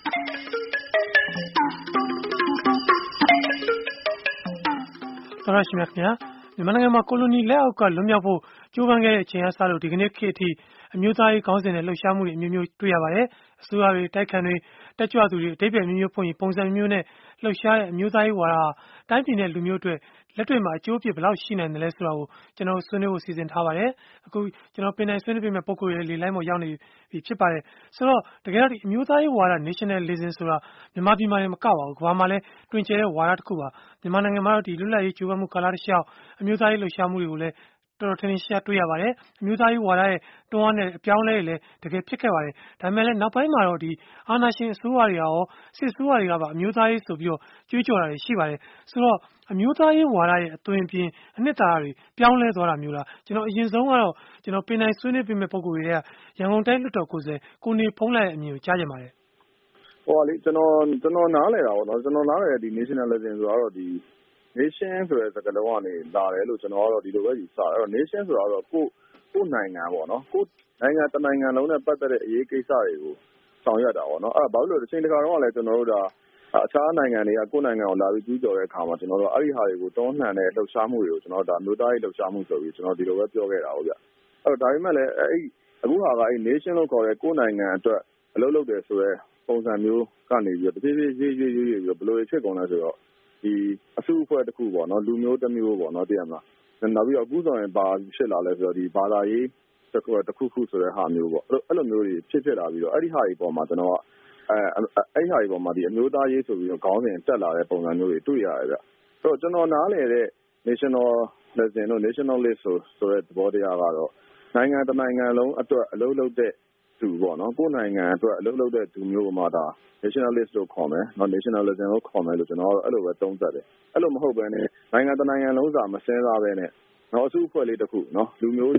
သောရရှိမြခင်ဗျာမြန်မာနိုင်ငံမှာကိုလိုနီလက်အောက်ကလွတ်မြောက်ဖို့ကြိုးပမ်းခဲ့တဲ့အချိန်အစားလို့ဒီကနေ့ခေတ်အထိအမျိုးသားရေးခေါင်းစဉ်နဲ့လှုပ်ရှားမှုတွေအမျိုးမျိုးတွေ့ရပါတယ်အစိုးရတွေတိုက်ခတ်တွေတက်ကြွသူတွေအတိတ်ပဲမျိုးမျိုးဖွင့်ရင်ပုံစံမျိုးနဲ့လှုပ်ရှားတဲ့အမျိုးသားရေးဝါဒဟာတိုင်းပြည်နဲ့လူမျိုးတွေလက်တွေ့မှာအကျိုးအပြစ်ဘယ်လောက်ရှိနိုင်တယ်လဲဆိုတာကိုကျွန်တော်ဆွေးနွေးဖို့စီစဉ်ထားပါတယ်အခုကျွန်တော်ပင်တိုင်ဆွေးနွေးပေးမယ့်ပုံကိုယ်တွေလေလိုင်းပေါ်ရောက်နေပြီဖြစ်ပါတယ်ဆိုတော့တကယ်တော့ဒီအမျိုးသားရေးဝါဒ nationalism ဆိုတာမြန်မာပြည်မှာလည်းမကပါဘူးကမ္ဘာမှာလည်းတွင်ကျယ်တဲ့ဝါဒတစ်ခုပါမြန်မာနိုင်ငံမှာတော့ဒီလွတ်လပ်ရေးကြိုးပမ်းမှုကာလတစ်လျှောက်အမျိုးသားရေးလှုပ်ရှားမှုတွေကိုလည်းတော်တော်ထင်ထင်ရှားတွေ့ရပါတယ်အမျိုးသားရေးဝါဒရဲ့တွန်းအားနဲ့အပြောင်းလဲတွေလည်းတကယ်ဖြစ်ခဲ့ပါတယ်ဒါပေမဲ့လည်းနောက်ပိုင်းမှာတော့ဒီအာဏာရှင်အစိုးရတွေကရောစစ်အစိုးရတွေကပါအမျိုးသားရေးဆိုပြီးတော့ကြွေးကြော်တာတွေရှိပါတယ်ဆိုတော့အမျိုးသားရေးဝါဒရဲ့အသွင်အပြင်အနှစ်သာရတွေပြောင်းလဲသွားတာမျိုးလားကျွန်တော်အရင်ဆုံးကတော့ကျွန်တော်ပင်တိုင်ဆွေးနွေးပေးမယ့်ပုံကိုယ်တွေကရန်ကုန်တိုင်းလွှတ်တော်ကိုယ်စားကိုနေဖုံးလိုက်ရဲ့အမြင်ကိုကြားကြပါတယ်ဟောလေကျွန်တော်နားလဲတာပေါ့နော်ကျွန်တော်နားလဲတဲ့ဒီ nationalism ဆိုတော့ဒီ nation ဆိုတဲ့စကားလုံးကနေလာတယ်လို့ကျွန်တော်ကတော့ဒီလိုပဲယူဆတယ်အဲ့တော့ nation ဆိုတော့ကိုနိုင်ငံပေါ့နော်ကိုနိုင်ငံတစ်နိုင်ငံလုံးနဲ့ပတ်သက်တဲ့အရေးကိစ္စတွေကိုဆောင်ရွက်တာပေါ့နော်အဲ့ဒါဘာလို့လဲတစ်ချိန်တစ်ခါတော့လည်းကျွန်တော်တို့ဒါအခြားနိုင်ငံတွေကကိုယ့်နိုင်ငံကိုလာပြီးကျူးကျော်တဲ့အခါမှာကျွန်တော်တို့အဲ့ဒီဟာတွေကိုတွန်းလှန်တဲ့လှုပ်ရှားမှုတွေကိုကျွန်တော်တို့ဒါမျိုးသားရေးလှုပ်ရှားမှုဆိုပြီးကျွန်တော်ဒီလိုပဲပြောခဲ့တာဟုတ်ဗျအဲ့တော့ဒါပေမဲ့လည်းအခုဟာကအဲ့ nation လို့ခေါ်တဲ့ကိုယ့်နိုင်ငံအတွက်အလုပ်လုပ်တယ်ဆိုတော့ပုံစံမျိုးကနေပြီးတော့တဖြည်းဖြည်းရေးပြီးတော့ဘယ်လိုဖြစ်ကုန်လဲဆိုတော့ဒီအစုအဖွဲ့တစ်ခုပေါ့နော်လူမျိုးတစ်မျိုးပေါ့နော်သိရမလားနောက်ပြီးတော့အခုဆိုရင်ဘာဖြစ်လာလဲဆိုတော့ဒီဘာသာရေးတစ်ခုဆိုတဲ့ဟာမျိုးပေါ့အဲ့လိုမျိုးတွေဖြစ်လာပြီးတော့အဲ့ဒီဟာတွေပေါ်မှာကျွန်တော်ကအဲ့ဟာတွေပေါ်မှာဒီအမျိုးသားရေးဆိုပြီးတော့ခေါင်းစဉ်တက်လာတဲ့ပုံစံမျိုးတွေတွေ့ရတယ်ဗျအဲ့တော့ကျွန်တော်နားလည်တဲ့ nationalism တို့ nationalist ဆိုတဲ့သဘောတရားကတော့နိုင်ငံတစ်နိုင်ငံလုံးအတွက်အလုပ်လုပ်တဲ့သူပေါ့နော်ကိုယ်နိုင်ငံအတွက်အလုပ်လုပ်တဲ့သူမျိုးမှဒါ nationalist လို့ခေါ်မယ်เนาะ nationalism လို့ခေါ်မယ်လို့ကျွန်တော်အဲ့လိုပဲသုံးသပ်တယ်အဲ့လိုမဟုတ်ဘဲနဲ့နိုင်ငံတစ်နိုင်ငံလုံးစာမစဲစားဘဲနဲ့เนาะအစုအဖွဲ့လေးတစ်ခုเนาะလူမျိုး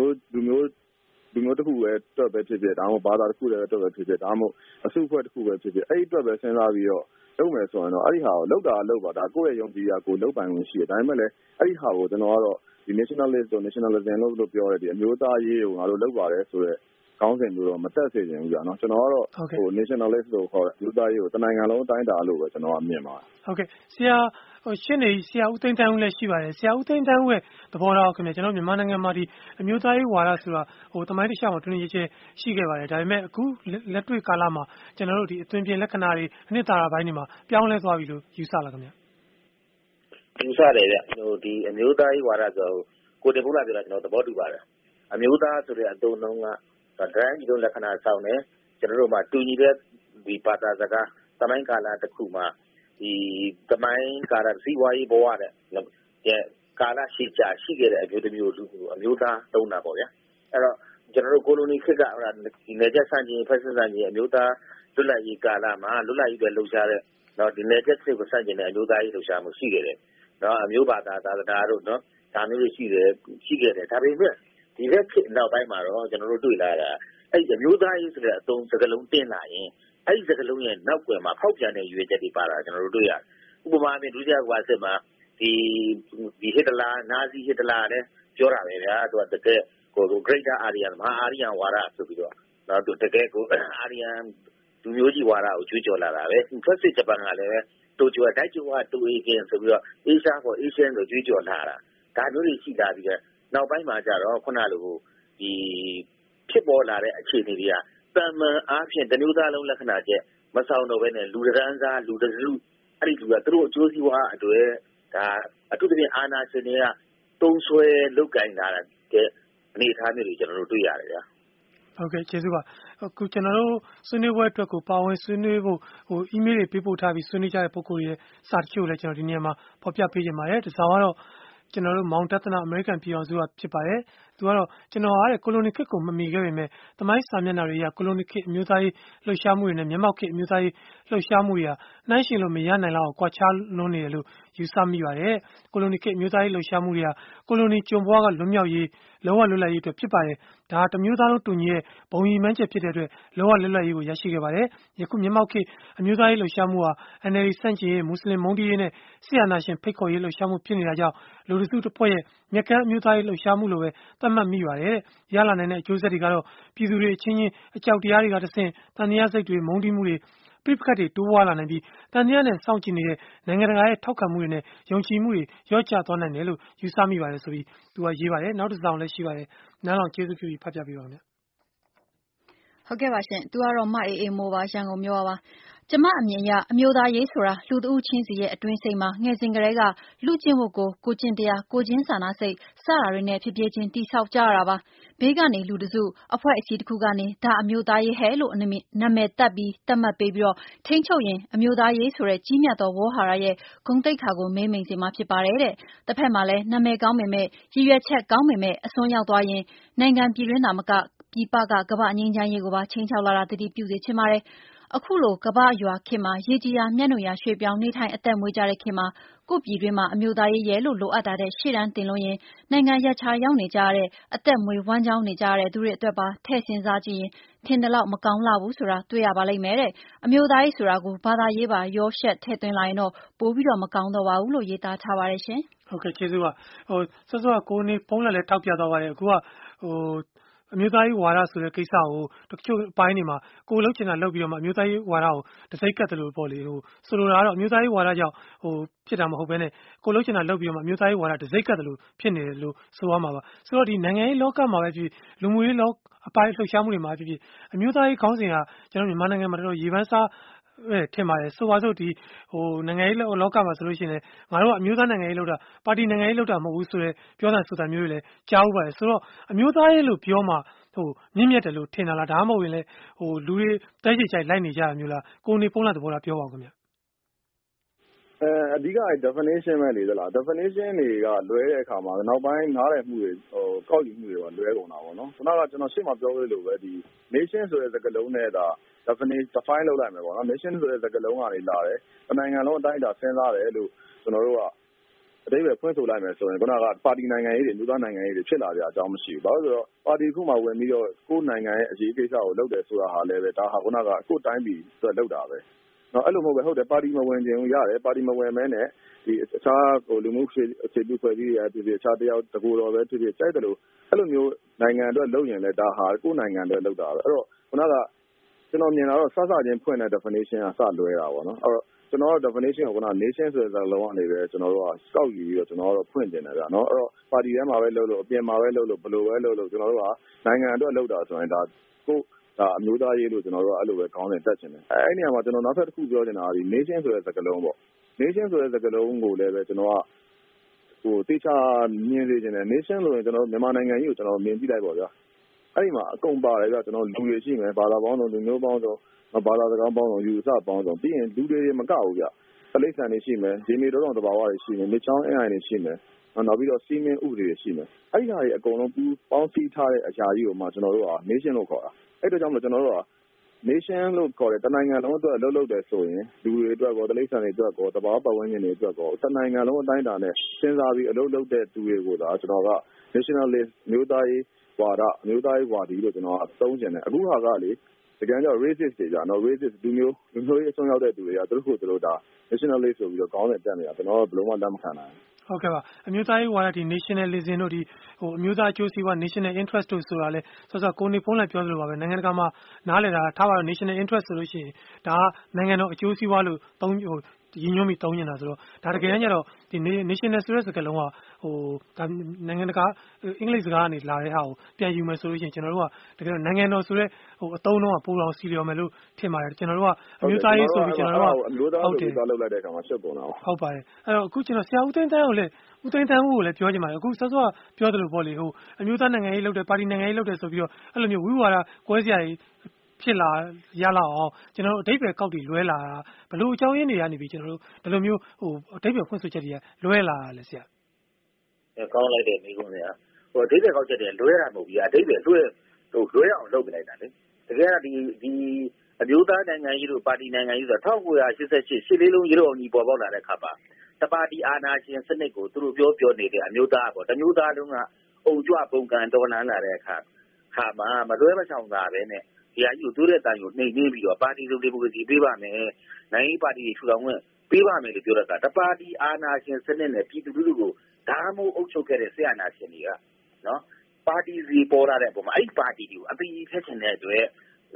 တစ်ခုပဲတွက်ပဲဖြစ်ဖြစ်ဒါမှမဟုတ်ဘာသာတစ်ခုလည်းတွက်ပဲဖြစ်ဖြစ်ဒါမှမဟုတ်အစုအဖွဲ့တစ်ခုပဲဖြစ်ဖြစ်အဲ့ဒီတွက်ပဲစဉ်းစားပြီးတော့လုပ်မယ်ဆိုရင်တော့အဲ့ဒီဟာကိုလုပ်တာလုပ်ပါဒါကိုယ့်ရဲ့ယုံကြည်ရာကိုလုပ်ပိုင်ခွင့်ရှိတယ်ဒါပေမဲ့လည်းအဲ့ဒီဟာကိုကျွန်တော်ကတော့ဒီ nationalist တို့ nationalism လို့ပြောရတဲ့ဒီအမျိုးသားရေးကိုငါတို့လုပ်ပါတယ်ဆိုတော့ကောင်းစဉ်မျိုးတော့မတက်စေချင်ဘူးကြာနော်ကျွန်တော်ကတော့ဟို nationalist လို့ခေါ်တဲ့လူသားရေးကိုတနိုင်ငံလုံးအတိုင်းအတာလို့ပဲကျွန်တော်ကမြင်ပါတယ်ဟုတ်ကဲ့ဆရာရှင်းနေဆရာဦးသိန်းတန်းဦးလည်းရှိပါတယ်ဆရာဦးသိန်းတန်းဦးရဲ့သဘောထားခင်ဗျကျွန်တော်မြန်မာနိုင်ငံမှာဒီအမျိုးသားရေးဝါဒဆိုတာဟိုတမိုင်းတစ်လျှောက်မှာတွင်ရချင်းရှိခဲ့ပါတယ်ဒါပေမဲ့အခုလက်တွေ့ကာလမှာကျွန်တော်တို့ဒီအသွင်ပြင်လက္ခဏာတွေအနှစ်သာရပိုင်းတွေမှာပြောင်းလဲသွားပြီလို့ယူဆလာခင်ဗျယူဆတယ်ဗျဟိုဒီအမျိုးသားရေးဝါဒဆိုကိုတင်ဖို့လာပြောတာကျွန်တော်သဘောတူပါတယ်အမျိုးသားဆိုတဲ့အတုံးလုံးကတိုင်းပြည်လုံးလက္ခဏာဆောင်တယ်ကျွန်တော်တို့မှာတူညီတဲ့ဒီဘာသာစကားသမိုင်းကာလတစ်ခုမှာဒီသမိုင်းကာလစီးပွားရေးဘဝတဲ့ကာလရှိကြရှိခဲ့တဲ့အမျိုးသမီးတို့အမျိုးသားသုံးတာပေါ့ဗျာအဲ့တော့ကျွန်တော်တို့ကိုလိုနီခေတ်ကဟိုဒီနယ်ချက်ဆန့်ကျင်ဖက်စစ်ဆန့်ကျင်အမျိုးသားလွတ်လပ်ရေးကာလမှာလွတ်လပ်ရေးတွေလှုပ်ရှားတဲ့နော်ဒီနယ်ချက်စစ်ကိုဆန့်ကျင်တဲ့အမျိုးသားရေးလှုပ်ရှားမှုရှိခဲ့တယ်နော်အမျိုးဘာသာသာသနာတို့နော်ဒါမျိုးတွေရှိခဲ့တယ်ဒါပေမဲ့ဒီဘက်ခေတ်နောက်ပိုင်းမှာတော့ကျွန်တော်တို့တွေ့လာတာအဲ့ဒီအမျိုးသားရေးဆိုတဲ့အသုံးစကားလုံးတင်းလာရင်အဲ့ဒီစကားလုံးရဲ့နောက်ွယ်မှာဖောက်ပြန်တဲ့ရွေးချက်တွေပါတာကျွန်တော်တို့တွေ့ရတယ်ဥပမာအဖြစ်ဒုတိယကမ္ဘာစစ်မှာဒီဟစ်တလာနာဇီဟစ်တလာလည်းပြောတာပဲဗျာသူကတကယ်ကို Greater Aryan မဟာအာရီယန်ဝါဒဆိုပြီးတော့နော်သူတကယ်ကိုအာရီယန်လူမျိုးကြီးဝါဒကိုကျွေးကြော်လာတာပဲဖက်စစ်ဂျပန်ကလည်းပဲတိုကျိုတိုက်ကျိုကတိုအေကင်ဆိုပြီးတော့ Asia for Asian ကိုကျွေးကြော်လာတာဒါမျိုးတွေရှိလာပြီးတော့နောက်ပိုင်းမှာကျတော့ခုနလိုဒီဖြစ်ပေါ်လာတဲ့အခြေအနေတွေကတန်မှန်အားဖြင့်တမျိုးသားလုံးလက္ခဏာချက်မဆောင်တော့ဘဲနဲ့လူဒန်းစားလူတစုအဲ့ဒီလူကသူတို့အကျိုးစီးပွားအတွက်ဒါအထူးသဖြင့်အာဏာရှင်တွေကတုံးဆွဲလုတ်ကင်လာတဲ့အနေအထားမျိုးတွေကျွန်တော်တို့တွေ့ရတယ်ဗျာဟုတ်ကဲ့ကျေးဇူးပါအခုကျွန်တော်တို့ဆွေးနွေးပွဲအတွက်ကိုပါဝင်ဆွေးနွေးဖို့ဟို email တွေပေးပို့ထားပြီးဆွေးနွေးကြတဲ့ပုံကိုယ်ရဲ့စာတချို့လည်းကျွန်တော်ဒီနေရာမှာဖော်ပြပေးခြင်းပါတယ်ဒီစာကတော့ကျွန်တော်တို့မောင်တသနာအမေရိကန်ပြည်အောင်စုကဖြစ်ပါတယ်သူကတော့ကျွန်တော်အားတဲ့ကိုလိုနီခေတ်ကိုမမီခဲ့ပေမဲ့သမိုင်းစာမျက်နှာတွေအရကိုလိုနီခေတ်အမျိုးသားရေးလှုပ်ရှားမှုတွေနဲ့မျက်မှောက်ခေတ်အမျိုးသားရေးလှုပ်ရှားမှုတွေဟာနှိုင်းယှဉ်လို့မရနိုင်လောက်ကွာခြားလွန်းနေတယ်လို့ယူဆမိပါတယ်ကိုလိုနီခေတ်အမျိုးသားရေးလှုပ်ရှားမှုတွေဟာကိုလိုနီကျွန်ဘွားကလွတ်မြောက်ရေးလောကလွတ်လပ်ရေးအတွက်ဖြစ်ပါတယ်ဒါတမျိုးသားလုံးတူညီရဲ့ဘုံရည်မှန်းချက်ဖြစ်တဲ့အတွက်လောကလွတ်လပ်ရေးကိုရရှိခဲ့ပါတယ်ယခုမျက်မှောက်ခေတ်အမျိုးသားရေးလှုပ်ရှားမှုဟာ NLD စန့်ကျင်ရေးမွတ်စလင်မုန်းတီးရေးနဲ့ဆီယနာရှင်ဖိတ်ခေါ်ရေးလှုပ်ရှားမှုဖြစ်နေတာကြောင့်လူတစုတစ်ဖွဲ့ရဲ့မြက်ကမ်းအမျိုးသားရေးလှုပ်ရှားမှုလိုပဲသတ်မှတ်မိပါတယ်ရလာနိုင်တဲ့အကျိုးဆက်တွေကတော့ပြည်သူတွေအချင်းချင်းအကြောက်တရားတွေကတဆင့်တန်တရားစိတ်တွေမုန်းတီးမှုတွေပြိပခတ်တွေတိုးပွားလာနိုင်ပြီးတန်တရားနဲ့စောင့်ကြည့်နေတဲ့နိုင်ငံတကာရဲ့ထောက်ခံမှုတွေနဲ့ယုံကြည်မှုတွေလျော့ကျသွားနိုင်တယ်လို့ယူဆမိပါတယ်ဆိုပြီးသူကရေးပါတယ်နောက်တစ်စောင်လည်းရှိပါတယ်နားလောင်ကျေးဇူးပြုပြီးဖတ်ပြပေးပါမယ်ဟုတ်ကဲ့ပါရှင်သူကတော့မအေးအေးမိုးပါရန်ကုန်မြို့ပါကျမအမြင်အရအမျိုးသားရေးဆိုတာလူတဦးချင်းစီရဲ့အတွင်းစိတ်မှာငယ်စဉ်ကတည်းကလူကျင့်ဖို့ကိုကျင့်တရားကိုချင်းစာနာစိတ်စတာတွေနဲ့ဖြစ်ဖြစ်ချင်းတိဆောက်ကြရတာပါဘေးကနေလူတစုအဖွဲ့အစည်းတစ်ခုကနေဒါအမျိုးသားရေးဟဲ့လို့နာမည်တက်ပြီးတတ်မှတ်ပေးပြီးတော့ထိန်းချုပ်ရင်အမျိုးသားရေးဆိုတဲ့ကြီးမြတ်သောဝေါ်ဟာရရဲ့ဂုဏ်သိက္ခာကိုမေးမိန်စေမှာဖြစ်ပါတယ်တဲ့တစ်ဖက်မှာလည်းနာမည်ကောင်းပေမဲ့ရည်ရွယ်ချက်ကောင်းပေမဲ့အစွန်းရောက်သွားရင်နိုင်ငံပြည်တွင်းသာမကပြည်ပကကမ္ဘာငြိမ်းချမ်းရေးကိုပါချိန်ချောက်လာတာတတိပြုစေချင်ပါတယ်အခုလိုကမ္ဘာရွာခေတ်မှာရေကြီးရာမျက်နှာရာရွှေပြောင်းနေထိုင်အသက်မွေးကြတဲ့ခေတ်မှာကိုပြည်တွင်းမှာအမျိုးသားရေးရဲလို့လိုအပ်တာတဲ့ရှေ့တန်းတင်လို့ရင်နိုင်ငံရခြားရောက်နေကြရတဲ့အသက်မွေးဝမ်းကြောင်းနေကြရတဲ့သူတွေအတွက်ပါထည့်စဉ်းစားကြည့်ရင်ထင်တယ်လို့မကောင်းလာဘူးဆိုတာတွေ့ရပါလိမ့်မယ်တဲ့အမျိုးသားရေးဆိုတာကိုဘာသာရေးပါရောရှက်ထည့်သွင်းလာရင်တော့ပိုပြီးတော့မကောင်းတော့ပါဘူးလို့ရေးသားထားပါတယ်ရှင်ဟုတ်ကဲ့ကျေးဇူးပါစောစောကကိုနေဖုန်းလည်းထောက်ပြသွားပါတယ်အခုကအမျိုးသားရေးဝါဒဆိုတဲ့ကိစ္စကိုတချို့အပိုင်းတွေမှာကိုလှုပ်ချင်တာလှုပ်ပြီးတော့မှအမျိုးသားရေးဝါဒကိုတစိုက်ကတ်တယ်လို့ပေါ့လေဆိုလိုတာကတော့အမျိုးသားရေးဝါဒကြောင့်ဖြစ်တာမဟုတ်ဘဲနဲ့ကိုလှုပ်ချင်တာလှုပ်ပြီးတော့မှအမျိုးသားရေးဝါဒတစိုက်ကတ်တယ်လို့ဖြစ်နေတယ်လို့ဆိုရမှာပါဆိုတော့ဒီနိုင်ငံရေးလောကမှာပဲဖြစ်လူမှုရေးလောအပိုင်းလှုပ်ရှားမှုတွေမှာဖြစ်အမျိုးသားရေးခေါင်းစဉ်ကကျွန်တော်မြန်မာနိုင်ငံမှာတော်တော်ရေပန်းစားထင်ပါတယ်ဆိုပါစို့ဒီနိုင်ငံရေးလောကမှာဆိုလို့ရှိရင်ငါတို့ကအမျိုးသားနိုင်ငံရေးလောက်တာပါတီနိုင်ငံရေးလောက်တာမဟုတ်ဘူးဆိုတော့ပြောတာဆိုတာမျိုးတွေလည်းကြားဥပါတယ်ဆိုတော့အမျိုးသားရေးလို့ပြောမှမြင့်မြတ်တယ်လို့ထင်တာလားဒါမှမဟုတ်ရင်လည်းလူတွေတိုက်ရိုက်ကြိုက်လိုက်နေကြတာမျိုးလားကိုနေဖုန်းလာသဘောလားပြောပါဦးခင်ဗျအဓိက definition ပဲလေသလား definition တွေကလွဲတဲ့အခါမှာနောက်ပိုင်းနားလည်မှုတွေကောက်ယူမှုတွေကလွဲကုန်တာပေါ့နော်ခုနကကျွန်တော်ရှေ့မှာပြောခဲ့လို့ပဲဒီ nation ဆိုတဲ့စကားလုံးနဲ့ဒါ define လုပ်လိုက်မယ်ပေါ့နော် nation ဆိုတဲ့စကားလုံးကနေလာတယ်နိုင်ငံလုံးအတိုင်းအတာစဉ်းစားတယ်လို့ကျွန်တော်တို့ကအတိတ်ပဲဖွင့်ဆိုလိုက်မယ်ဆိုရင်ခုနကပါတီနိုင်ငံရေးတွေလူသားနိုင်ငံရေးတွေဖြစ်လာကြအကြောင်းမရှိဘူးဘာလို့ဆိုတော့ပါတီခုမှဝင်ပြီးတော့ကိုယ်နိုင်ငံရဲ့အရေးကိစ္စကိုလုပ်တယ်ဆိုတာဟာလည်းပဲဒါဟာခုနကကိုယ်တိုင်းပြည်အတွက်လုပ်တာပဲနော်အဲ့လိုမဟုတ်ပဲဟုတ်တယ်ပါတီမဝင်ခြင်းရတယ်ပါတီမဝင်မဲနဲ့ဒီအခြားလူမှုအခြေပြုဖွဲ့စည်းရဖြစ်ဖြစ်အခြားတယောက်တကူတော်ပဲဖြစ်ဖြစ်စိုက်တယ်လို့အဲ့လိုမျိုးနိုင်ငံအတွက်လုပ်ရင်လည်းဒါဟာကိုယ်နိုင်ငံအတွက်လုပ်တာပဲအဲ့တော့ခုနကကျွန်တော်မြင်တာတော့စချင်းဖွင့်တဲ့ definition ကစလွဲတာပေါ့နော်အဲ့တော့ကျွန်တော်တို့ definition ကိုခုန nation ဆိုတဲ့စကားလုံးကနေပဲကျွန်တော်တို့ကကောက်ယူပြီးတော့ကျွန်တော်တို့ဖွင့်တင်တယ်ဗျာနော်အဲ့တော့ပါတီထဲမှာပဲလုပ်လို့အပြင်မှာပဲလုပ်လို့ဘယ်လိုပဲလုပ်လို့ကျွန်တော်တို့ကနိုင်ငံအတွက်လုပ်တာဆိုရင်ဒါကိုဒါအမျိုးသားရေးလို့ကျွန်တော်တို့ကအဲ့လိုပဲခေါင်းစဉ်တက်ချင်တယ်အဲ့ဒီနေရာမှာကျွန်တော်နောက်ထပ်တစ်ခုပြောချင်တာကဒီ nation ဆိုတဲ့စကားလုံးပေါ့ nation ဆိုတဲ့စကားလုံးကိုလည်းပဲကျွန်တော်ကတေချာမြင်စေချင်တယ် nation လို့ရင်ကျွန်တော်မြန်မာနိုင်ငံကြီးကိုကျွန်တော်မြင်ကြည့်လိုက်ပါဗျာအဲ့ဒီမှာအကုန်ပါတယ်ဗျာကျွန်တော်လူတွေရှိမယ်ဘာသာပေါင်းစုံလူမျိုးပေါင်းစုံဘာသာစကားပေါင်းစုံယူဆပေါင်းစုံပြီးရင်လူတွေမကဘူးဗျတိရစ္ဆာန်တွေရှိမယ်ဒီမေတော်တော်တဘာဝတွေရှိမယ်မြချောင်းအင်းအိုင်တွေရှိမယ်နောက်ပြီးတော့စီမင်းဥပဒေတွေရှိမယ်အဲ့ဒီဟာတွေအကုန်လုံးပေါင်းစည်းထားတဲ့အရာကြီးကိုမှကျွန်တော်တို့က nation လို့ခေါ်တာအဲ့ဒါကြောင့်မလို့ကျွန်တော်တို့က nation လို့ခေါ်တဲ့တနိုင်ငံလုံးအတွက်လှုပ်တယ်ဆိုရင်လူတွေအတွက်ကောတိရစ္ဆာန်တွေအတွက်ကောတဘာဝပတ်ဝန်းကျင်တွေအတွက်ကောတနိုင်ငံလုံးအတိုင်းအတာနဲ့စဉ်းစားပြီးအလုပ်လုပ်တဲ့သူတွေကိုဒါကျွန်တော်က nationalist မျိုးသားရေးဝါဒမျိုးသားရေးဝါဒီလို့ကျွန်တော်ကသုံးချင်တယ်အခုဟာကလေတကယ်တော့ racist တွေကြာနော် racist လူမျိုးရေးအဆုံးရောက်တဲ့သူတွေကသူတို့ဒါ nationalist ဆိုပြီးတော့ခေါင်းစဉ်တက်နေတာကျွန်တော်ကဘယ်လိုမှလက်မခံနိုင်ဟုတ်ကဲ့ပါအမျိုးသားရေးဝါဒဒီ nationalism တို့ဒီအမျိုးသားအကျိုးစီးပွား national interest တို့ဆိုတာလဲဆိုတော့ကိုနေဖုန်းလိုက်ပြောသလိုပါပဲနိုင်ငံတကာမှာနားလည်တာထားပါတော့ national interest ဆိုလို့ရှိရင်ဒါကနိုင်ငံတော်အကျိုးစီးပွားလို့ရည်ညွှန်းပြီးသုံးနေတာဆိုတော့ဒါတကယ်တမ်းကျတော့ဒီ national ဆိုတဲ့စကားလုံးကဒါနိုင်ငံတကာအင်္ဂလိပ်စကားကနေလာတဲ့ဟာကိုပြန်ယူမယ်ဆိုလို့ရှိရင်ကျွန်တော်တို့ကတကယ်တော့နိုင်ငံတော်ဆိုတဲ့အသုံးအနှုန်းကပိုလောင်စီလျော်မယ်လို့ထင်ပါတယ်ကျွန်တော်တို့ကအမျိုးသားရေးဆိုပြီးကျွန်တော်တို့ကအမျိုးသားရေးဆိုလုပ်လိုက်တဲ့အခါမှာရှုပ်ကုန်တာဟုတ်ပါတယ်အဲ့တော့အခုကျွန်တော်ဆရာဦးသိန်းတန်းကိုလည်းဦးသိန်းတန်းကိုလည်းပြောချင်ပါတယ်အခုစောစောကပြောသလိုပေါ့လေအမျိုးသားနိုင်ငံရေးလုပ်တယ်ပါတီနိုင်ငံရေးလုပ်တယ်ဆိုပြီးတော့အဲ့လိုမျိုးဝိဝါဒကွဲစရာတွေဖြစ်လာရလောက်အောင်ကျွန်တော်တို့အတိတ်ပဲကောက်တီလွဲလာတာဘလို့အကြောင်းရင်းတွေကနေပြီးကျွန်တော်တို့ဒီလိုမျိုးအတိတ်ပဲဖွင့်ဆိုချက်တွေကလွဲလာတယ်ဆရာကောင်းလိုက်တဲ့မိကုန်းတွေကအတိတ်ပဲကောက်ချက်တွေလွဲတာမဟုတ်ဘူးအတိတ်ပဲလွဲအောင်လုပ်ပြလိုက်တာလေတကယ်ကဒီအမျိုးသားနိုင်ငံရေးတို့ပါတီနိုင်ငံရေးဆိုတာ1988ရှစ်လေးလုံးရေတော်အောင်ကြီးပေါ်ပေါက်လာတဲ့ခါပါတပါတီအာဏာရှင်စနစ်ကိုသူတို့ပြောနေတဲ့အမျိုးသားပေါ့တမျိုးသားလုံးကအုံကြွပုံကန်တော်လှန်လာတဲ့အခါမှာမလွဲမချောင်သာပဲနဲ့ဒီအကြီးကိုသူ့ရဲ့တန်ကိုနှိမ်နှင်းပြီးတော့ပါတီစုံဒီမိုကရေစီပေးပါမယ်နိုင်ငံပါတီထူထောင်ခွင့်ပေးပါမယ်လို့ပြောတဲ့အခါတပါတီအာဏာရှင်စနစ်နဲ့ပြည်သူလူထုကိုဓာမိုးအုပ်ချုပ်ခဲ့တဲ့ဆရာနာရှင်တွေကနော်ပါတီစီပေါ်လာတဲ့အပေါ်မှာအဲ့ဒီပါတီတွေကိုအပီးဖက်ချင်တဲ့အတွက်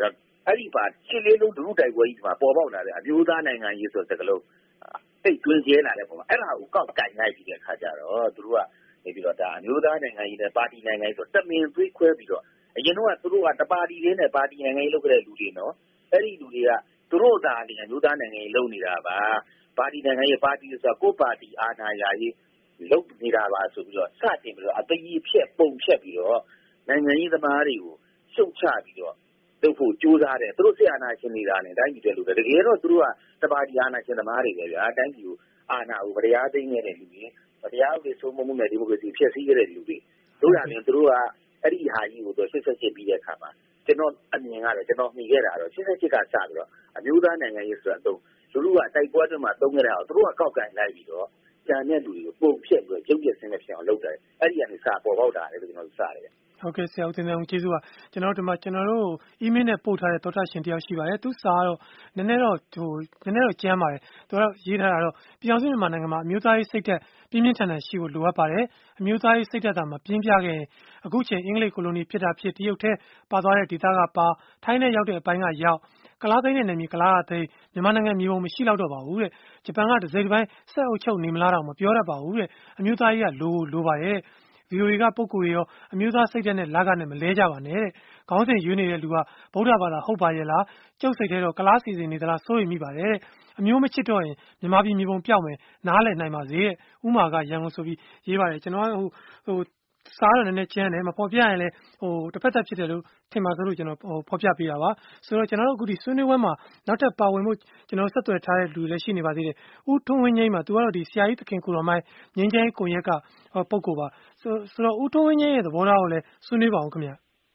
အဲ့ဒီပါရှစ်လေးလုံးဒုတိုက်ပွဲကြီးမှာပေါ်ပေါက်လာတဲ့အမျိုးသားနိုင်ငံရေးဆိုတဲ့စကားလုံးတိတ်တွင်းကျဲလာတဲ့ပုံမှာအဲ့ဒါကိုကောက်ကင်လိုက်ပြီးတဲ့အခါကျတော့သူတို့ကနေပြီးတော့ဒါအမျိုးသားနိုင်ငံရေးနဲ့ပါတီနိုင်ငံရေးဆိုတမင်သွေးခွဲပြီးတော့အရင်တော့သူတို့ကတပါတီလေးနဲ့ပါတီနိုင်ငံရေးလုပ်ကြတဲ့လူတွေနော်အဲ့ဒီလူတွေကသူတို့သာအမျိုးသားနိုင်ငံရေးလုပ်နေတာပါတီနိုင်ငံရေးပါတီဆိုတာကိုပါတီအာဏာရရေးလုပ်နေတာပါဆိုပြီးတော့စတင်ပြီးတော့အသေးဖြက်ပုံဖြက်ပြီးတော့နိုင်ငံရေးသမားတွေကိုရှုတ်ချပြီးတော့လုပ်ဖို့ကြိုးစားတယ်သူတို့ဆရာနာရှင်နေတာနဲ့တိုင်းပြည်တဲ့လူတွေတကယ်တော့သူတို့ကတပါတီအာဏာရှင်သမားတွေပဲဗျာတိုင်းပြည်ကိုအာဏာကိုဗရားသိမ်းနေတဲ့လူတွေဗရားဥပဒေစိုးမိုးမှုနဲ့ဒီမိုကရေစီဖျက်ဆီးခဲ့တဲ့လူတွေတို့ရရင်သူတို့ကအဲ့ဒီဟာကြီးကိုတော့88ပြီးတဲ့အခါမှာကျွန်တော်အမြင်ကတော့ကျွန်တော်မှီခဲ့တာတော့88ကစပြီးတော့အမျိုးသားနိုင်ငံရေးဆိုတာတော့လူလူကတိုက်ပွဲတွေမှာတုံးခဲ့တာကိုသူတို့ကကောက်ကင်လိုက်ပြီးတော့ကျန်တဲ့လူတွေကိုပုံဖြတ်ပြီးရုပ်ပြဆင်းတဲ့ဖြစ်အောင်လုပ်တယ်အဲ့ဒီကနေစပေါ်ပေါက်တာလေလို့ကျွန်တော်စရတယ်ဟုတ်ကဲ့ဆရာဦးတင်အောင်ကျေးဇူးပါကျွန်တော်တို့အီးမေးလ်နဲ့ပို့ထားတဲ့သောတာရှင်တယောက်ရှိပါတယ်သူစာကတော့နည်းနည်းတော့ကျမ်းပါတယ်သူကရေးထားတာတော့ပြည်အောင်စုမြန်မာနိုင်ငံမှာအမျိုးသားရေးစိတ်သက်ပြင်းပြင်းထန်ထန်ရှိဖို့လိုအပ်ပါတယ်အမျိုးသားရေးစိတ်သက်သာမှာပြင်းပြခဲ့ရင်အခုချိန်အင်္ဂလိပ်ကိုလိုနီဖြစ်တာဖြစ်တရုတ်ထဲပါသွားတဲ့ဒေသကပါထိုင်းနဲ့ရောက်တဲ့အပိုင်းကရောက်ကလားသိန်းနဲ့နယ်မြေကလားသိန်းမြန်မာနိုင်ငံမြေပုံမရှိတော့ပါဘူးတဲ့ဂျပန်ကတစ်စိတ်တစ်ပိုင်းဆက်အုပ်ချုပ်နေမလားတော့မပြောတတ်ပါဘူးတဲ့အမျိုးသားရေးကလိုပါတယ် VOA ကပုဂ္ဂိုလ်တွေရောအမျိုးသားစိတ်ဓာတ်နဲ့လကနဲ့မလဲကြပါနဲ့တဲ့ခေါင်းစဉ်ရွေးနေတဲ့လူကဗုဒ္ဓဘာသာဟုတ်ပါရဲ့လားကျုပ်စိတ်ထဲတော့ကလားစီစဉ်နေသလားစိုးရိမ်မိပါတယ်တဲ့အမျိုးမချစ်တော့ရင်မြန်မာပြည်မြေပုံပြောက်မယ်နားလည်နိုင်ပါစေတဲ့ဥမာကရန်ကုန်ဆိုပြီးရေးပါတယ်ကျွန်တော်ကစားတော့နည်းနည်းကျန်းတယ်မဖော်ပြရင်လည်းတစ်ဖက်သက်ဖြစ်တယ်လို့ထင်ပါဆိုလို့ကျွန်တော်ဖော်ပြပေးတာပါဆိုတော့ကျွန်တော်တို့အခုဒီဆွေးနွေးပွဲမှာနောက်ထပ်ပါဝင်မှုကျွန်တော်ဆက်သွယ်ထားတဲ့လူတွေလည်းရှိနေပါသေးတယ်ဦးထွန်းဝင်းငိမ့်မှာသူကတော့ဒီဆရာကြီးသခင်ကိုတော်မိုင်းငင်းကျင်းကိုရက်ကပုဂ္ဂိုလ်ပါဆိုတော့ဦးထွန်းဝင်းငိမ့်ရဲ့သဘောထားကိုလည်းဆွေးနွေးပါအောင်ခင်ဗျ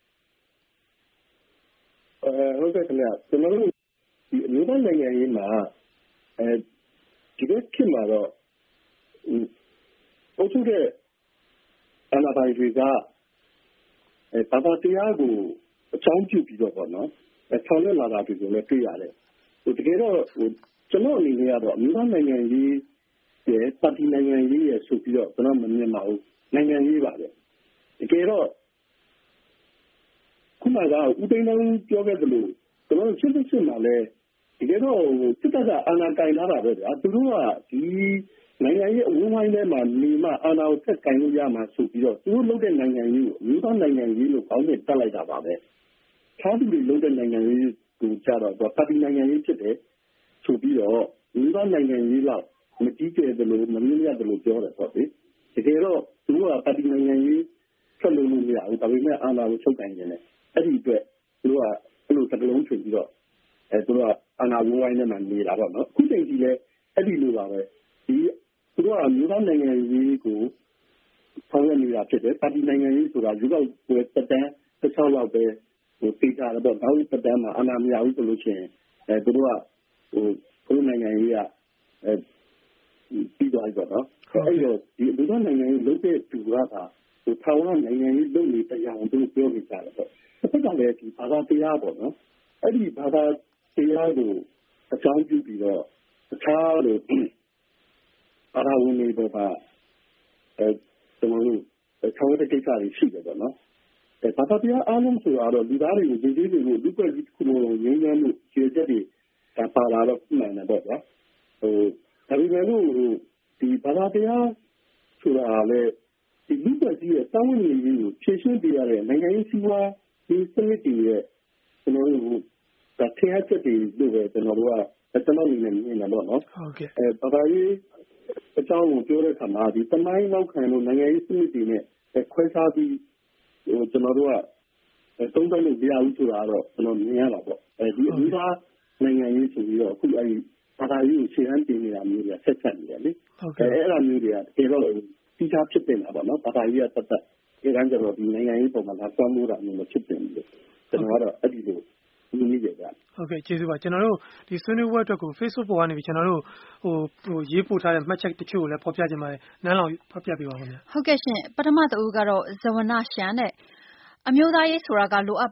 ဟုတ်ကဲ့ခင်ဗျကျွန်တော်တို့ဒီအမျိုးသားနိုင်ငံရေးမှာဒီလိုဖြစ်မှာတော့ပုထုတဲ့အာဏာပိုင်တွေကဘာသာတရားကိုအကြောင်းပြုပြီးတော့ပေါ့နော်ဆောင်းရလာတာတွေကိုလည်းတွေ့ရတယ်တကယ်တော့ကျွန်တော်အနေနဲ့ကတော့အမျိုးသားနိုင်ငံရေးရဲ့ပါတီနိုင်ငံရေးရဲ့ဆိုပြီးတော့ကျွန်တော်မမြင်ပါဘူးနိုင်ငံရေးပါပဲတကယ်တော့ခုနကဦးသိန်းတော်ပြောခဲ့သလိုကျွန်တော်88မှာလည်းတကယ်တော့စစ်တပ်ကအာဏာတိုင်လာတာပဲဗျာသူတို့ကဒီနိုင်ငံရေးအဝန်းဝိုင်းထဲမှာနေမှအာဏာကိုဆက်ကိုင်လို့ရမှာဆိုပြီးတော့သူတို့လုပ်တဲ့နိုင်ငံရေးကိုအမျိုးသားနိုင်ငံရေးလို့ခေါင်းစဉ်တက်လိုက်တာပါပဲ။ထားသူတွေလုပ်တဲ့နိုင်ငံရေးကိုကြတော့ပါတီနိုင်ငံရေးဖြစ်တယ်ဆိုပြီးတော့အမျိုးသားနိုင်ငံရေးလောက်မကြီးကျယ်သလိုမမြင့်မြတ်သလိုပြောတယ်ပေါ့လေ။တကယ်တော့သူကပါတီနိုင်ငံရေးဆက်လို့မရဘူးဒါပေမဲ့အာဏာကိုချုပ်ကိုင်နေတယ်။အဲ့ဒီအတွက်သူကအဲ့လိုတစ်လုံးချွေပြီးတော့သူကအာဏာဝန်းဝိုင်းထဲမှာနေတာပေါ့နော်။အခုချိန်ကြီးလဲအဲ့ဒီလိုပါပဲ။ဒီသူတို့ကမြို့သားနိုင်ငံရေးကိုဆောင်ရွက်နေတာဖြစ်တယ်ပါတီနိုင်ငံရေးဆိုတာရုပ်ောက်ပွဲတက်တန်း16လောက်ပဲသိကြတယ်ပေါ့နောက်တက်တန်းမှာအာဏာမရဘူးဆိုလို့ရှိရင်သူတို့ကဘုနိုင်ငံရေးကပြီးသွားပြီပေါ့နော်အဲ့တော့ဒီမြို့သားနိုင်ငံရေးလုပ်တဲ့သူကထောင်ရနိုင်ငံရေးလုပ်နေတရားအောင်သူတို့ပြောနေကြတယ်ပေါ့တစ်ခါကလည်းဒီဘာသာတရားပေါ့နော်အဲ့ဒီဘာသာတရားကိုအကြောင်းပြုပြီးတော့တခြားလို့အာဏာဝင်နေတော့ကျွန်တော်တို့ထောင်တဲ့ကိစ္စတွေရှိတယ်ပေါ့နော်ဘာသာတရားအားလုံးဆိုတော့လူသားတွေကိုဒီတွေကိုလူပွဲကြီးတစ်ခုလုံးငြိမ်းချမ်းမှုခြေချက်တွေပါလာတော့မှန်တယ်ပေါ့ဗျာဒါပေမဲ့လို့ဒီဘာသာတရားဆိုတာလည်းဒီလူပွဲကြီးရဲ့တောင်းဝင်ရေးကိုဖြည့်ရှင်းပေးရတဲ့နိုင်ငံရေးစီးပွားရေးစနစ်တွေရဲ့ကျွန်တော်တို့ဒါထင်ရချက်တွေလို့ပဲကျွန်တော်တို့ကကျွန်တော်အနေနဲ့မြင်တယ်ပေါ့နော်ဟုတ်ကဲ့ဘာသာရေးအကြောင်းကိုပြောတဲ့အခါမှာဒီတမိုင်းနောက်ခံလို့နိုင်ငံရေးစနစ်တွေနဲ့ခွဲခြားပြီးကျွန်တော်တို့ကသုံးသပ်လို့မရဘူးဆိုတာတော့ကျွန်တော်မြင်ရတာပေါ့ဒီအမျိုးသားနိုင်ငံရေးဆိုပြီးတော့အခုအဲဒီဘာသာရေးကိုရှေ့ဟန်တင်နေတာမျိုးတွေဆက်ဆက်နေတယ်လေအဲ့လိုမျိုးတွေကတကယ်တော့တိကျဖြစ်နေတာပေါ့နော်ဘာသာရေးကသက်ဒီကံကြတော့ဒီနိုင်ငံရေးပုံမှာလာဆွမ်းလို့တာမျိုးမဖြစ်တင်ဘူးကျွန်တော်ကတော့အဲ့ဒီလိုဒီနည်းကြတာဟုတ်ကဲ့ကျေးဇူးပါကျွန်တော်တို့ဒီဆွေးနွေးပွဲအတွက်ကို Facebook ပေါ်ကနေပြီးကျွန်တော်တို့ရေးပို့ထားတဲ့မှတ်ချက်တချို့ကိုလည်းဖော်ပြခြင်းပါတယ်နန်းလောင်ဖော်ပြပေးပါဦးခင်ဗျဟုတ်ကဲ့ရှင်ပထမတူကတော့ဇဝနရှန်နဲ့အမျိုးသားရေးဆိုတာကလိုအပ်ပါတယ်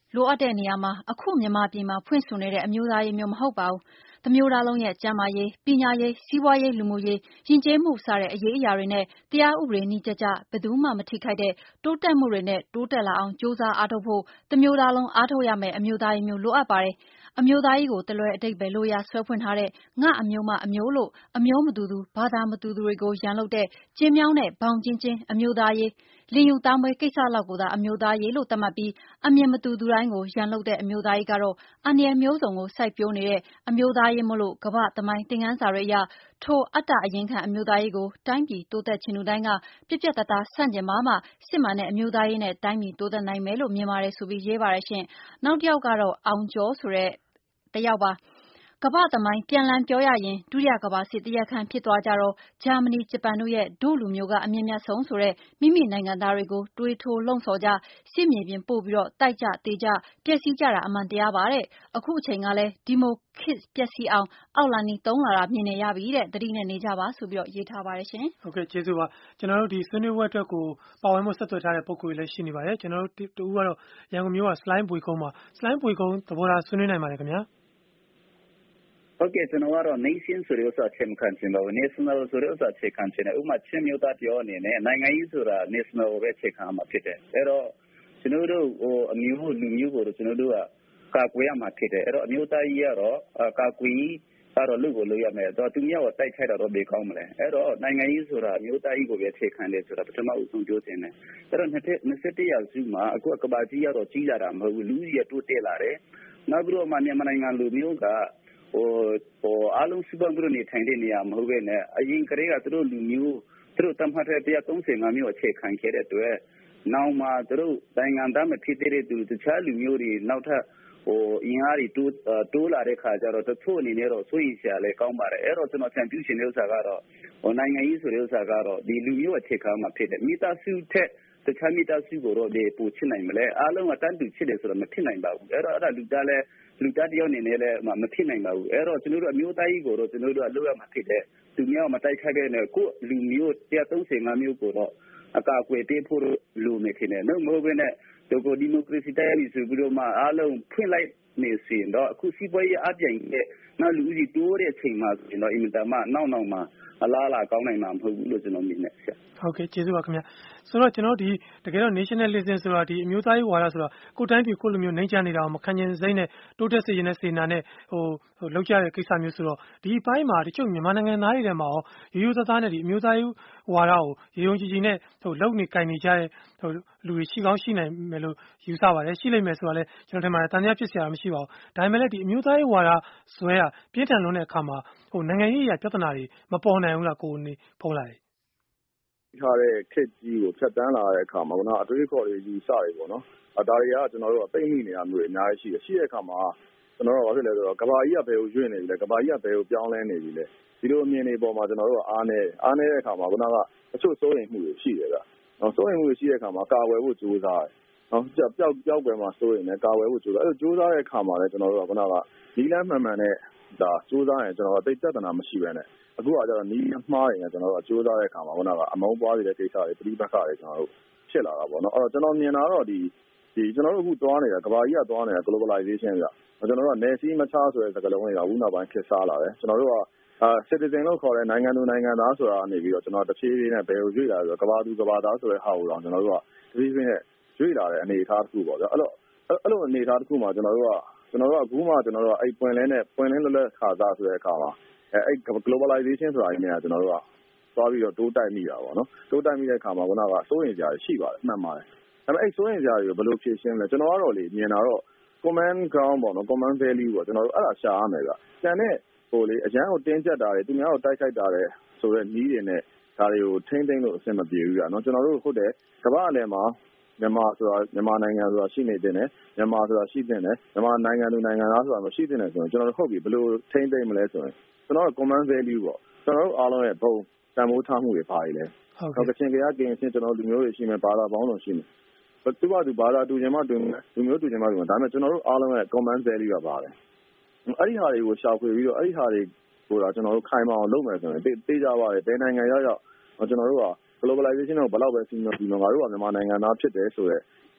လိုအပ်တဲ့နေရာမှာအခုမြန်မာပြည်မှာဖွင့်ဆိုနေတဲ့အမျိုးသားရေးမျိုးမဟုတ်ပါဘူး။တစ်မျိုးသားလုံးရဲ့ကျန်းမာရေး၊ပညာရေး၊စီးပွားရေး၊လူမှုရေး၊ယဉ်ကျေးမှုစတဲ့အရေးအရာတွေနဲ့တရားဥပဒေနည်းကျကျဘယ်သူမှမထိခိုက်တဲ့တိုးတက်မှုတွေနဲ့တိုးတက်လာအောင်ကြိုးစားအားထုတ်ဖို့တစ်မျိုးသားလုံးအားထုတ်ရမယ့်အမျိုးသားရေးမျိုးလိုအပ်ပါတယ်။အမျိုးသားရေးကိုတလွဲအဓိပ္ပါယ်လိုရာဆွဲဖွင့်ထားတဲ့ငါအမျိုးမှအမျိုးလို့အမျိုးမတူသူဘာသာမတူသူတွေကိုရန်လုပ်တဲ့ကျဉ်းမြောင်းတဲ့ဘောင်ကျဉ်းအမျိုးသားရေးလင်ယူသားမွေးကိစ္စလောက်ကိုသာအမျိုးသားရေးလို့သတ်မှတ်ပြီးအမြင်မတူသူတိုင်းကိုရန်လုပ်တဲ့အမျိုးသားရေးကတော့အန္တရာယ်မျိုးစုံကိုစိုက်ပျိုးနေတဲ့အမျိုးသားရေးမို့လို့ကမ္ဘာ့သမိုင်းသင်ခန်းစာတွေအရထိုအတ္တအရင်ခံအမျိုးသားရေးကိုတိုင်းပြည်တိုးတက်ချင်သူတိုင်းကပြတ်ပြတ်သားသားဆန့်ကျင်ပါမှစစ်မှန်တဲ့အမျိုးသားရေးနဲ့တိုင်းပြည်တိုးတက်နိုင်မယ်လို့မြင်ပါတယ်ဆိုပြီးရေးပါတယ်ရှင်။နောက်တစ်ယောက်ကတော့အောင်ကျော်ဆိုတဲ့တစ်ယောက်ပါကမ္ဘာ့သမိုင်းပြန်လှန်ပြောရရင်ဒုတိယကမ္ဘာစစ်တရားခံဖြစ်သွားကြတော့ဂျာမနီဂျပန်တို့ရဲ့ဒုလူမျိုးကအမြင့်မြတ်ဆုံးဆိုတဲ့မိမိနိုင်ငံသားတွေကိုတွေးထိုးလှုံ့ဆော်ကြစစ်မြေပြင်ပို့ပြီးတိုက်ကြသေကြပျက်စီးကြတာအမှန်တရားပါတဲ့အခုအချိန်ကလည်းဒီမိုခေတ်ပျက်စီးအောင်အောက်လန်နီသုံးလာတာမြင်နေရပြီတဲ့သတိနဲ့နေကြပါဆိုပြီးရေးထားပါတယ်ရှင်ဟုတ်ကဲ့ကျေးဇူးပါကျွန်တော်တို့ဒီဆွေးနွေးပွဲအတွက်ကိုပါဝင်မှုဆက်သွယ်ထားတဲ့ပုံကိုယ်လည်းရှိနေပါတယ်ကျွန်တော်တို့တူကတော့ရန်ကုန်မြို့ကစလိုင်းပွေကုန်းမှာစလိုင်းပွေကုန်းသဘောထားဆွေးနွေးနိုင်ပါတယ်ခင်ဗျာဟုတ်ကဲ့ကျွန်တော်ကတော့ nation ဆိုတဲ့ဥစ္စာချက်မခံချင်ပါဘူး national ဆိုတဲ့ဥစ္စာချက်ခံချင်တယ်ဥပမာချင်းမျိုးသားပြောအနေနဲ့နိုင်ငံရေးဆိုတာ national ကိုပဲချက်ခံမှာဖြစ်တယ်အဲ့တော့ကျွန်တော်တို့အမျိုးလူမျိုးကိုကျွန်တော်တို့ကကာကွယ်ရမှာဖြစ်တယ်အဲ့တော့အမျိုးသားကြီးကတော့ကာကွယ်အဲ့တော့လူကိုလိုရမယ်တော့သူများကိုတိုက်ခိုက်တော့ဘယ်ကောင်းမလဲအဲ့တော့နိုင်ငံရေးဆိုတာအမျိုးသားကြီးကိုပဲချက်ခံတယ်ဆိုတာပထမဦးဆုံးပြောချင်တယ်အဲ့တော့21ရာစုမှာအခုကဘာကြီးကတော့ကြီးလာတာမဟုတ်ဘူးလူကြီးကတိုးတက်လာတယ်နောက်ပြီးတော့မြန်မာနိုင်ငံလူမျိုးကအားလုံးစုပေါင်းပြီးနေထိုင်တဲ့နေရာမဟုတ်ဘဲနဲ့အရင်ကတည်းကသူတို့လူမျိုးသူတို့တမတ်တဲ့135မျိုးအခြေခံခဲ့တဲ့အတွက်နောက်မှသူတို့နိုင်ငံသားမဖြစ်တဲ့သူတခြားလူမျိုးတွေနောက်ထပ်အင်အားတွေတိုးလာတဲ့ခါကျတော့တချို့အနေနဲ့တော့စိုးရိမ်စရာလည်းကောင်းပါတယ်အဲ့တော့ကျွန်တော်ချန်ပြူရှင်တဲ့ဥစ္စာကတော့နိုင်ငံရေးဆိုတဲ့ဥစ္စာကတော့ဒီလူမျိုးအခြေခံမှာဖြစ်တယ်မိသားစုထက်တခြားမိသားစုကိုတော့ဒီပူချစ်နိုင်မလဲအားလုံးကတန်းတူချစ်တယ်ဆိုတော့မဖြစ်နိုင်ပါဘူးအဲ့တော့အဲ့ဒါလူသားတယောက်အနေနဲ့လည်းမဖြစ်နိုင်ပါဘူးအဲ့တော့ကျွန်တော်တို့အမျိုးသားကြီးကိုတော့ကျွန်တော်တို့အလုပ်ရမှာဖြစ်တယ်သူများမတိုက်ခိုက်တဲ့နဲ့ကိုလူမျိုး135မျိုးကိုတော့အကာအကွယ်ပေးဖို့လူနေခင်နဲ့မဟုတ်ဘဲနဲ့ဒီမိုကရေစီတိုင်းပြည်ဆိုပြီးတော့မှအားလုံးဖွင့်လိုက်နေစီတော့အခုစီးပွားရေးအပြိုင်နဲ့နောက်လူကြီးတိုးတဲ့အချိန်မှာဆိုရင်တော့အင်မတန်မှနောက်မှာအလားအလာကောင်းနိုင်မှာမဟုတ်ဘူးလို့ကျွန်တော်မြင်တယ်ဟုတ်ကဲ့ကျေးဇူးပါခင်ဗျာဆိုတော့ကျွန်တော်ဒီတကယ်တော့ nationalism ဆိုတာဒီအမျိုးသားရေးဝါဒဆိုတာကိုတိုင်းပြည်ကိုလူမျိုးနှိမ့်ချနေတာကိုမခံကျင်စိမ့်နဲ့တိုးတက်စေရင်နဲ့စေနာနဲ့လောက်ကြတဲ့ကိစ္စမျိုးဆိုတော့ဒီအပိုင်းမှာတချို့မြန်မာနိုင်ငံသားတွေထဲမှာရောရိုးရိုးသားသားနဲ့ဒီအမျိုးသားရေးဝါဒကိုရေုံကြည်ကြည်နဲ့လုံနေကင်နေကြတဲ့လူတွေရှိကောင်းရှိနိုင်မယ်လို့ယူဆပါတယ်ရှိလိမ့်မယ်ဆိုတာလဲကျွန်တော်ထင်ပါတယ်တန်တရားဖြစ်စရာမရှိပါဘူးဒါပေမဲ့လည်းဒီအမျိုးသားရေးဝါဒဇွဲကပြင်းထန်လွန်းတဲ့အခါမှာနိုင်ငံရေးအရာပြဿနာတွေမပေါ်နိုင်ဘူးလားကိုနေဖုံးလိုက်ထားတဲ့ခက်ကြီးကိုဖြတ်တန်းလာတဲ့အခါမှာအတွေးခေါ်တွေယူဆတွေပေါ့နော်ဒါတွေကကျွန်တော်တို့အသိမိနေတာမျိုးတွေအများကြီးရှိတဲ့အခါမှာကျွန်တော်တို့ဘာဖြစ်လဲဆိုတော့ကဘာကြီးကဘယ်ကိုရွေ့နေပြီလဲကဘာကြီးကဘယ်ကိုပြောင်းလဲနေပြီလဲဒီလိုအမြင်တွေပေါ်မှာကျွန်တော်တို့အားနေတဲ့အခါမှာကတချို့စိုးရိမ်မှုတွေရှိတယ်ဗျစိုးရိမ်မှုတွေရှိတဲ့အခါမှာကာဝယ်ဖို့ကြိုးစားတယ်ပျောက်ကွယ်မှာစိုးရိမ်တယ်ကာဝယ်ဖို့ကြိုးစားကြိုးစားတဲ့အခါမှာလည်းကျွန်တော်တို့ကနီးလန်းမှန်မှန်နဲ့ဒါကြိုးစားရင်ကျွန်တော်တို့သိပြဿနာမရှိပဲနဲ့အခုကကျတော့နီးမှားနေတယ်ကျွန်တော်တို့ကြိုးစားတဲ့အခါမှာအမုန်းပွားနေတဲ့ကိစ္စတွေပြိပက္ခတွေကျွန်တော်တို့ဖြစ်လာတာပေါ့နော်အဲ့တော့ကျွန်တော်မြင်တာတော့ဒီကျွန်တော်တို့အခုသွားနေတာကဘာကြီးကသွားနေတာ globalization ပြကျွန်တော်တို့ကနေစီးမချဆိုတဲ့စကားလုံးတွေကအခုနောက်ပိုင်းခေတ်စားလာတယ်ကျွန်တော်တို့ကcitizen လို့ခေါ်တဲ့နိုင်ငံသူနိုင်ငံသားဆိုတာနေပြီးတော့ကျွန်တော်တဖြည်းဖြည်းနဲ့ဘယ်ကိုရွေ့လာဆိုတော့ကဘာသူကဘာသားဆိုတဲ့ဟာကိုတော့ကျွန်တော်တို့ကတဖြည်းဖြည်းနဲ့ရွေ့လာတဲ့အနေအထားတစ်ခုပေါ့ဗျအဲ့လိုအနေအထားတစ်ခုမှာကျွန်တော်တို့ကအခုမှကျွန်တော်တို့ကအဲ့ပွင့်လင်းလွတ်ခါသားဆိုတဲ့အခါမှာအဲ့ globalization ဆိုတာကြီးเนี่ยကျွန်တော်တို့ကသွားပြီးတော့တိုးတိုက်မိတာပေါ့နော်တိုးတိုက်မိတဲ့အခါမှာစိုးရိမ်ကြရရှိပါတယ်မှန်ပါတယ်ဒါပေမဲ့အဲ့စိုးရိမ်ကြရကိုဘယ်လိုဖြေရှင်းလဲကျွန်တော်ကတော့လေမြင်တာတော့ common ground ပေါ့နော် common value ပေါ့ကျွန်တော်တို့အဲ့ဒါရှာရမယ်ဗျကျန်တဲ့အရန်ကိုတင်းကျပ်တာတွေသူများကိုတိုက်ခိုက်တာတွေဆိုတဲ့နီးတွေနဲ့ဒါတွေကိုထိမ့်သိမ့်လို့အဆင်မပြေဘူးဗျနော်ကျွန်တော်တို့ဟုတ်တယ်ကမ္ဘာအလယ်မှာမြန်မာနိုင်ငံဆိုတာရှိနေတယ်မြန်မာဆိုတာရှိတဲ့မြန်မာနိုင်ငံသူနိုင်ငံသားဆိုတာမရှိတဲ့ဆိုရင်ကျွန်တော်တို့ဟုတ်ပြီဘယ်လိုထိမ့်သိမ့်မလဲဆိုရင်ကျွန်တော်တို့ common value ပေါ့ကျွန်တော်တို့အားလုံးရဲ့ဘုံတန်ဖိုးထားမှုတွေပါရည်လေဟုတ်ကဲ့ချင်းကြားကင်းချင်းကျွန်တော်လူမျိုးတွေရှိမယ်ဘာသာပေါင်းစုံရှိမယ်သူကသူဘာသာတူချင်မှတူမယ်လူမျိုးတူချင်မှတူမယ်ဒါပေမဲ့ကျွန်တော်တို့အားလုံးရဲ့ common value ကပါတယ်အဲ့ဒီဟာတွေကိုရှာဖွေပြီးတော့အဲ့ဒီဟာတွေကိုကျွန်တော်တို့ခိုင်မာအောင်လုပ်မယ်ဆိုရင်သိကြပါတယ်ဘယ်နိုင်ငံရောက်ကျွန်တော်တို့က globalization ကိုဘယ်လောက်ပဲစီမံငါတို့ကမြန်မာနိုင်ငံသားဖြစ်တယ်ဆိုတော့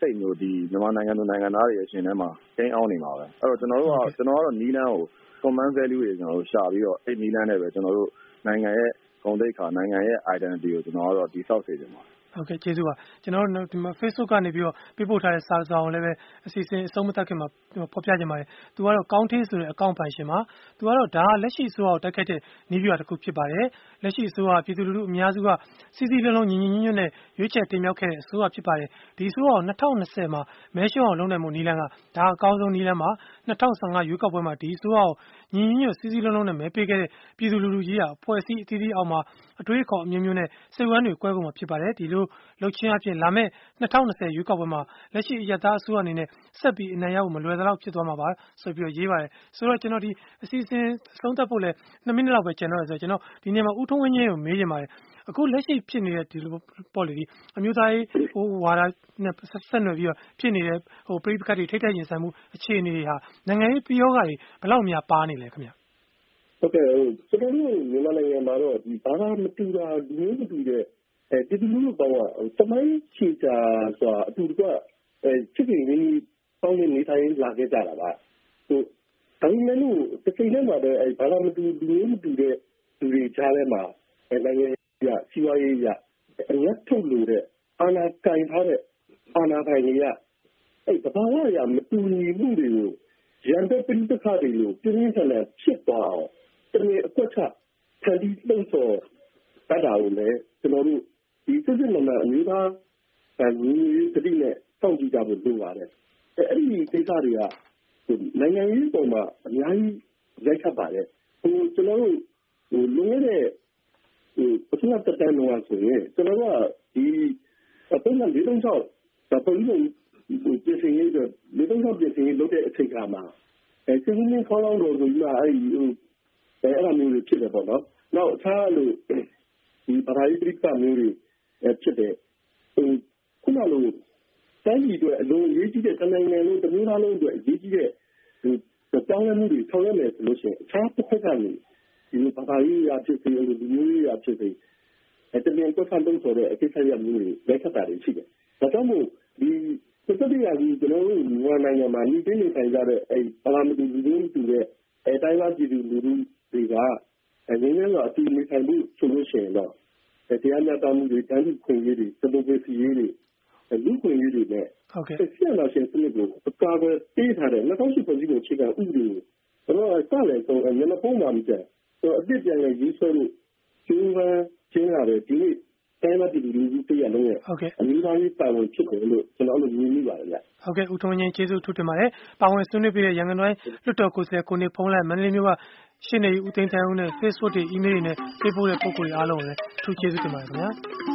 စိတ်မျိုးဒီမြန်မာနိုင်ငံသူနိုင်ငံသားတွေရဲ့ရှင်ထဲမှာကိန်းအောင်နေမှာပဲအဲ့တော့ကျွန်တော်ကတော့နီးလန်းကို common value တွေကျွန်တော်တို့ရှာပြီးတော့အဲ့နီးလန်းနဲ့ပဲကျွန်တော်တို့နိုင်ငံရဲ့ဂုဏ်သိက္ခာနိုင်ငံရဲ့ identity ကိုကျွန်တော်ကတော့တည်ဆောက်စေချင်ပါတယ်ဟုတ်ကဲ့ကျေးဇူးပါကျွန်တော်တို့ဒီမှာ Facebook ကနေပြီးတော့ပြပို့ထားတဲ့စာဆောင်လည်းပဲအစီအစဉ်အဆုံးမသတ်ခင်မှာဖော်ပြကြပါတယ်။ तू ကတော့ကောင်းထေးဆိုတဲ့အကောင့်ပိုင်ရှင်ပါ။ तू ကတော့ဒါလက်ရှိအစိုးရကိုတိုက်ခိုက်တဲ့နည်းပြတစ်ခုဖြစ်ပါတယ်။လက်ရှိအစိုးရပြည်သူလူထုအများစုကစီစီလုံးလုံးညီညီညွတ်ညွတ်နဲ့ရွေးချယ်တင်မြှောက်ခဲ့တဲ့အစိုးရဖြစ်ပါတယ်။ဒီအစိုးရကို2020မှာမဲရှုံးအောင်လုပ်နိုင်မှုနည်းလမ်းကဒါအကောင်းဆုံးနည်းလမ်းပါ2015ရွေးကောက်ပွဲမှာဒီအစိုးရကိုညီညီညွတ်စီစီလုံးလုံးနဲ့မဲပေးခဲ့တဲ့ပြည်သူလူထုကြီးကအဖွဲ့အစည်းအသီးသီးအောက်မှာအတွေးအခေါ်အမျိုးမျိုးနဲ့စိတ်ဝမ်းတွေကွဲကုန်မှာဖြစ်ပါတယ်။ဒီလိုလှုပ်ချင်းအဖြစ်လာမယ့်2020ရွေးကောက်ပွဲမှာလက်ရှိအရပ်သားအစိုးရအနေနဲ့ဆက်ပြီးအနိုင်ရဖို့မလွယ်သလောက်ဖြစ်သွားမှာပါဆိုပြီးတော့ရေးပါတယ်ဆိုတော့ကျွန်တော်ဒီအစီအစဉ်ဆုံးသက်ဖို့လဲ2မိနစ်လောက်ပဲကျန်တော့တယ်ဆိုတော့ကျွန်တော်ဒီနေ့မှာဦးထုံးဝင်းကြီးကိုမေးချင်ပါတယ်အခုလက်ရှိဖြစ်နေတဲ့ဒီလိုပေါ့လေဒီအမျိုးသားရေးဝါဒနဲ့ဆက်နွယ်ပြီးတော့ဖြစ်နေတဲ့ပြည်ပကတိထိတ်ထိုက်ရင်ဆိုင်မှုအခြေအနေတွေဟာနိုင်ငံရေးပြောဂါတွေဘယ်လောက်များပါနေလဲခင်ဗျဟုတ်ကဲ့ကျွန်တော်တို့မြန်မာနိုင်ငံမှာတော့ဒီဘာသာမတူတာဒီမျိုးမတူတဲ့ပြည်သူလူထုပေါင်းကတမိုင်းချီတာဆိုတာအတူတကွချစ်ခင်ရင်းပေါင်းနေထိုင်လာခဲ့ကြတာပါဟိုဒါပေမဲ့လို့တစ်ချိန်တည်းမှာပဲဘာသာမတူဒီမျိုးမတူတဲ့လူတွေကြားထဲမှာနိုင်ငံရေးစီးပွားရေးအရက်ထုတ်လို့တဲ့အာဏာကင်ထားတဲ့အာဏာပိုင်တွေကသဘာဝအရမတူညီမှုတွေကိုရန်တဲ့ပြည်ပခါတွေလို့ပြင်းပြထန်ထန်ဖြစ်သွားအောင်တမင်အကွက်ချဖန်တီးလှုံ့ဆော်တတ်တာကိုလည်းကျွန်တော်တို့ဒီစစ်စစ်မှန်မှန်အမျိုးသားညီညွတ်ရေးတတိနဲ့စောင့်ကြည့်ကြဖို့လိုပါတယ်အဲ့ဒီကိစ္စတွေကနိုင်ငံရေးပုံမှာအများကြီးရိုက်ခတ်ပါတယ်ကျွန်တော်တို့လွန်ခဲ့တဲ့ပထမတက်တန်းတော့ဆိုရင်ကျွန်တော်တို့ကဒီပုံမှန်၄၃၆ဒါပုံမှန်ပြင်ဆင်ရေးတော့၄၃၆ပြင်ဆင်ရေးလုပ်တဲ့အချိန်ကမှာစစ်စစ်နဲ့ခေါင်းလောင်းတော်ဆိုပြီးမှအဲ့လိုမျိုးတွေဖြစ်တယ်ပေါ့နော်နောက်အခြားလို့ဒီပရာဟိတကမျိုးတွေဖြစ်တယ်ခုနလိုတိုင်းပြည်အတွက်အလုံးအရေးကြီးတဲ့နိုင်ငံလုံးတမျိုးသားလုံးအတွက်အရေးကြီးတဲ့တောင်းရမှုတွေဆောင်ရွက်မယ်ဆိုလို့ရှိရင်အခြားတစ်ဖက်ကနေဒီဘာသာရေးရာဖြစ်စေလူမျိုးရေးရာဖြစ်စေတမင်ကွက်ခန့်လို့ဆိုတဲ့အကိစ္စရမျိုးတွေလက်ခတ်တာတွေရှိတယ်ဒါကြောင့်မို့ဒီစက်တရားကြီးကျွန်တော်တို့မြန်မာနိုင်ငံမှာနေပြည်နေဆိုင်ကြတဲ့ဘာသာမတူလူမျိုးတူတဲ့တိုင်းသားပြည်သူလူထုတွေကငင်းငင်းတော့အတူနေထိုင်ဖို့ဆိုလို့ရှိရင်တော့တရားမျှတမှုတွေတန်းတူခွင့်ရေးတွေဒီမိုကရေစီရေးတွေလူ့ခွင့်ရေးတွေနဲ့ဟုတ်ကဲ့ဆက်လာရှင်စနစ်ကိုအကာအကွယ်ပေးထားတဲ့2008ဖွဲ့စည်းပုံအခြေခံဥပဒေကိုကျွန်တော်စလည်းဆုံးမျက်နှာပုံးမှမကျန်အပြစ်ပြန်လည်းရေးဆွဲလို့ကျိုးပန်းချင်းရတယ်ဒီနေ့တိုင်းမှာပြည်သူလူထုတရားလုံးရဲ့အမျိုးသားရေးပါဝင်ဖြစ်တယ်လို့ကျွန်တော်တို့မြင်မိပါတယ်ဗျဟုတ်ကဲ့ဦးထုံးငင်းကျေးဇူးထူးတင်ပါတယ်ပါဝင်ဆွေးနွေးပေးတဲ့ရန်ကုန်တိုင်းလွှတ်တော်ကိုယ်စားလှယ်ကိုနေဖုံးလိုက်မန္တလေးမြို့ကရှင်းနေဦးသိန်းထိုင်ဦးနဲ့ Facebook တွေ email တွေနဲ့ပေးပို့တဲ့ပုံကိုယ်တွေအားလုံးကိုလည်းထူးကျေးဇူးတင်ပါတယ်ခင်ဗျာ